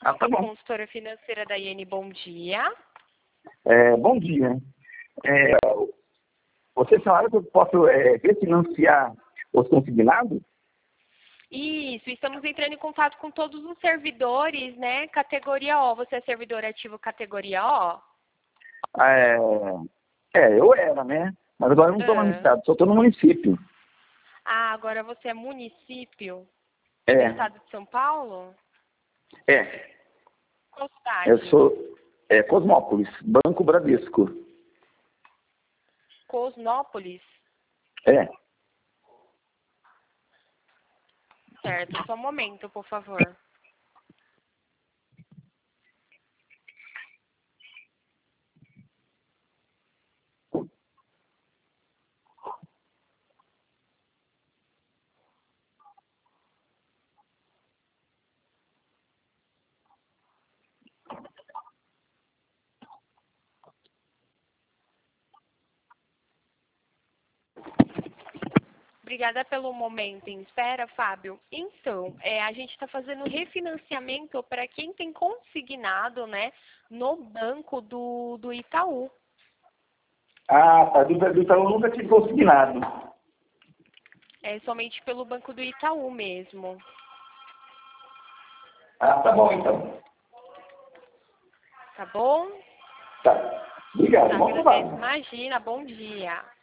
Ah, tá bom. Consultora financeira da IN, bom dia. Bom dia. É, Vocês falaram que eu posso refinanciar os consignados? Isso, estamos entrando em contato com todos os servidores, né? Categoria O. Você é servidor ativo categoria O? É, eu era, né? Mas agora eu não estou mais no estado, só estou no município. Ah, agora você é município do É, estado de São Paulo? é. Qual cidade? Eu sou Cosmópolis, Banco Bradesco. Cosnópolis? É. Certo, só um momento, por favor. Obrigada pelo momento em espera, Fábio. Então, a gente está fazendo refinanciamento para quem tem consignado, né, no banco do Itaú. Ah, tá. Do Itaú eu nunca tive consignado. É somente pelo banco do Itaú mesmo. Ah, tá bom então. Tá bom? Tá. Obrigado. Bom Agradeço. trabalho. Imagina, bom dia.